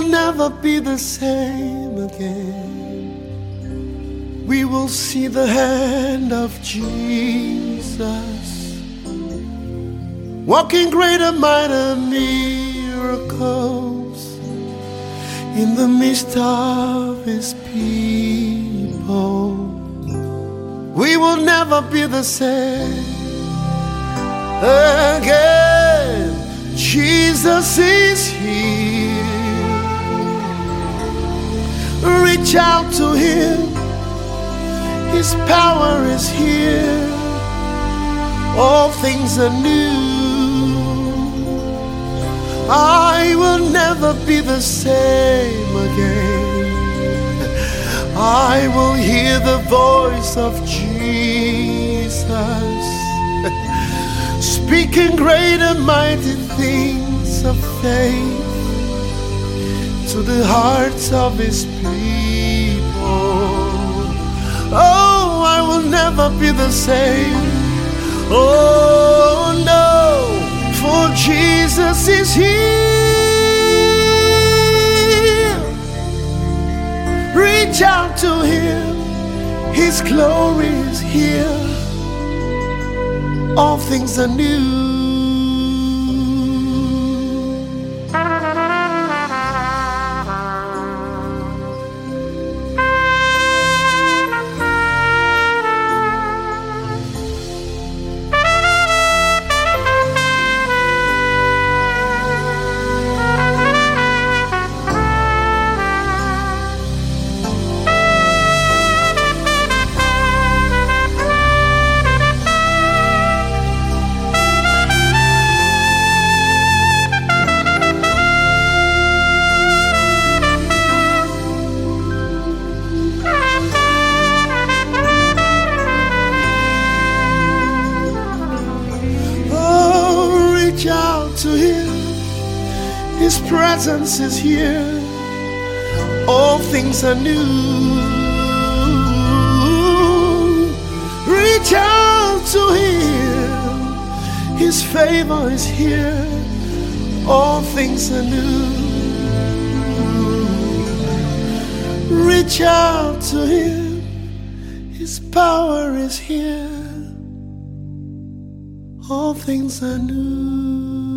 never be the same again. We will see the hand of Jesus, working great and mighty miracles in the midst of His people. We will never be the same again. Jesus is here. Reach out to Him. His power is here. All things are new. I will never be the same again. I will hear the voice of Jesus, speaking great and mighty things of faith to the hearts of His people. Oh, I will never be the same. Oh no, for Jesus is here. Reach out to Him. His glory is here. All things are new. To Him, His presence is here. All things are new. Reach out to Him. His favor is here. All things are new. Reach out to Him. His power is here. All things are new.